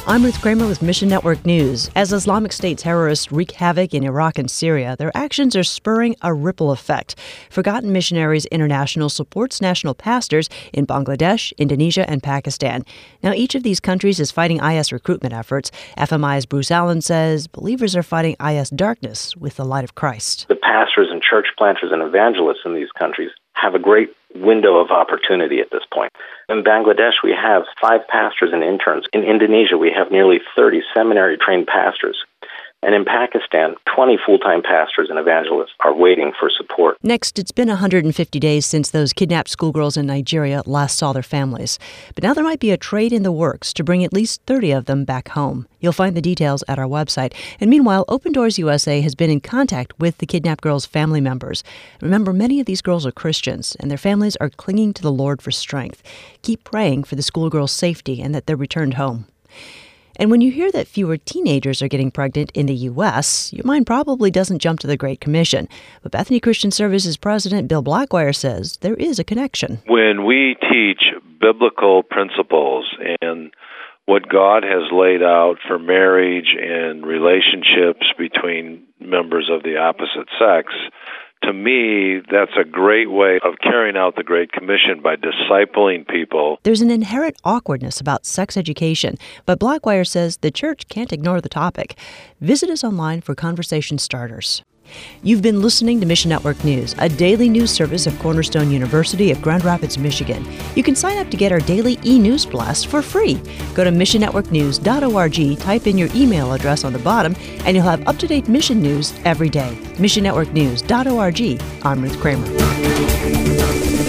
I'm Ruth Kramer with Mission Network News. As Islamic State terrorists wreak havoc in Iraq and Syria, their actions are spurring a ripple effect. Forgotten Missionaries International supports national pastors in Bangladesh, Indonesia, and Pakistan. Now, each of these countries is fighting IS recruitment efforts. FMI's Bruce Allen says believers are fighting IS darkness with the light of Christ. The pastors and church planters and evangelists in these countries have a great window of opportunity at this point. In Bangladesh, we have 5 pastors and interns. In Indonesia, we have nearly 30 seminary-trained pastors. And in Pakistan, 20 full-time pastors and evangelists are waiting for support. Next, it's been 150 days since those kidnapped schoolgirls in Nigeria last saw their families. But now there might be a trade in the works to bring at least 30 of them back home. You'll find the details at our website. And meanwhile, Open Doors USA has been in contact with the kidnapped girls' family members. Remember, many of these girls are Christians, and their families are clinging to the Lord for strength. Keep praying for the schoolgirls' safety and that they're returned home. And when you hear that fewer teenagers are getting pregnant in the U.S., your mind probably doesn't jump to the Great Commission. But Bethany Christian Services President Bill Blackwire says there is a connection. When we teach biblical principles and what God has laid out for marriage and relationships between members of the opposite sex, to me, that's a great way of carrying out the Great Commission by discipling people. There's an inherent awkwardness about sex education, but Blackwire says the church can't ignore the topic. Visit us online for conversation starters. You've been listening to Mission Network News, a daily news service of Cornerstone University of Grand Rapids, Michigan. You can sign up to get our daily e-news blast for free. Go to missionnetworknews.org, type in your email address on the bottom, and you'll have up-to-date mission news every day. missionnetworknews.org. I'm Ruth Kramer.